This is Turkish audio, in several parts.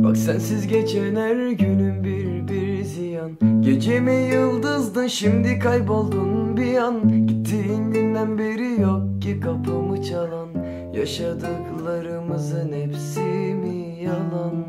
Bak sensiz geçen her günüm bir ziyan. Gecemi yıldızdın, şimdi kayboldun bir an. Gittiğin günden beri yok ki kapımı çalan. Yaşadıklarımızın hepsi mi yalan?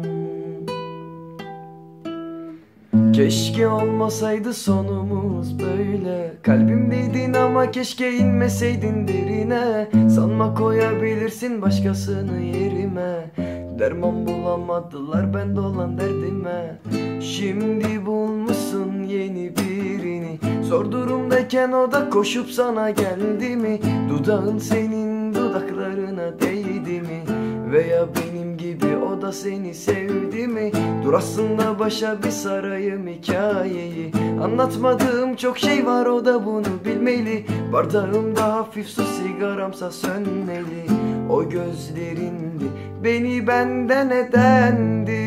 Keşke olmasaydı sonumuz böyle. Kalbimdeydin ama keşke inmeseydin derine. Sanma koyabilirsin başkasını yerime. Derman bulamadılar bende olan derdime. Şimdi bulmuşsun yeni birini. Zor durumdayken o da koşup sana geldi mi? Dudağın senin dudaklarına değdi mi? Veya benim gibi o da seni sevdi mi? Dur aslında başa bir sarayım hikayeyi. Anlatmadığım çok şey var, o da bunu bilmeli. Bardağımda hafif su, sigaramsa sönmeli. O gözlerindi, beni benden edendi.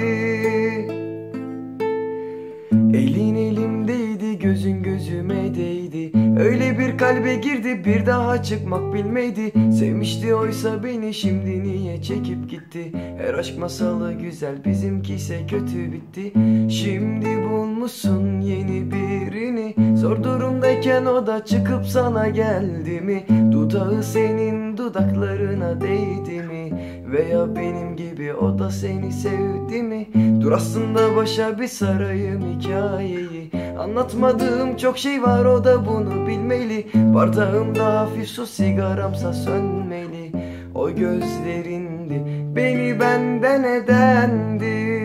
Elin elimdeydi, gözün gözüme değdi. Öyle bir kalbe girdi, bir daha çıkmak bilmedi. Sevmişti oysa beni, şimdi niye çekip gitti? Her aşk masalı güzel, bizimki ise kötü bitti. Şimdi bulmuşsun yeni birini. Zor durumdayken o da çıkıp sana geldi mi? Dudağı senin dudaklarına değdi mi? Veya benim gibi o da seni sevdi mi? Dur aslında başa bir sarayım hikayeyi. Anlatmadığım çok şey var, o da bunu bilmeli. Bardağımda hafif su, sigaramsa sönmeli. O gözlerindi, beni benden edendi.